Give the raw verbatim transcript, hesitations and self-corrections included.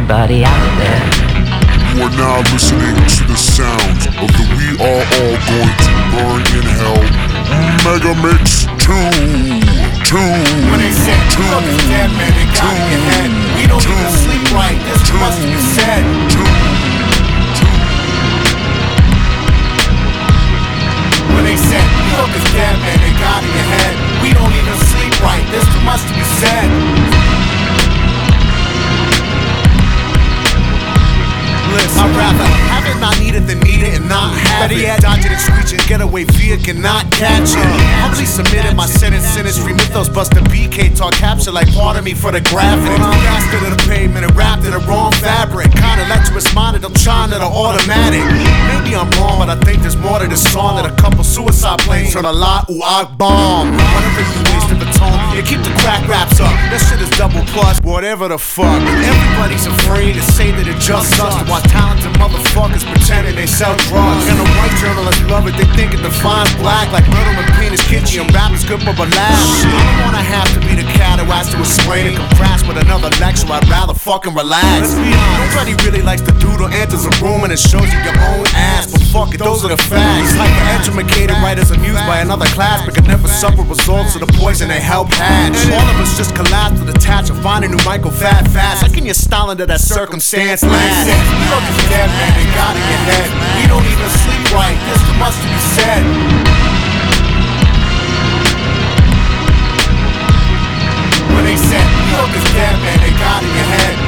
everybody out there. You are now listening to the sounds of the We Are All Going to Burn in Hell Mega Mix two. Two. When they said two of us dead, man, they got in your head. We don't two. even sleep right, this two. must be said. Two. When they said two of us dead, man, they got in your head. We don't even sleep right, this must be said. I'd rather have it, not need it, than need it and not have it. Better yet, dodge it and screech and get away via cannot catch it. Humbly submitted my sentence, sentence, mythos, bust a B K talk capture like part of me for the graphic. Bastard of the pavement and wrapped in the wrong fabric. Kinda lecherous minded, I'm trying to the automatic. Maybe I'm wrong, but I think there's more to this song than a couple suicide planes from a lot ooh I bomb. Whatever you wasted the tone, yeah, keep the crack raps up. That shit is double plus, whatever the fuck. Everybody's afraid to say that it just sucks. To watch talented motherfuckers pretending they sell drugs. And the white journalists love it, they think it defines black. Like murder and penis kitchen and rap is good for a laugh. I don't wanna have to be the cat who has to explain and contrast with another lecture, I'd rather fucking relax. Let's be honest, nobody really likes the dude who enters a room and it shows you your own ass. But fuck it, those are the facts. Hyper-educated writers amused by another class but could never suffer results of the poison they help hatch. And all of us just collapse to detach and find a new Michael Fat fast. How can you style into that circumstance last? You know this dead man, they got in your head. We don't even sleep right, this must be said. When they said, you know this dead man, they got in your head.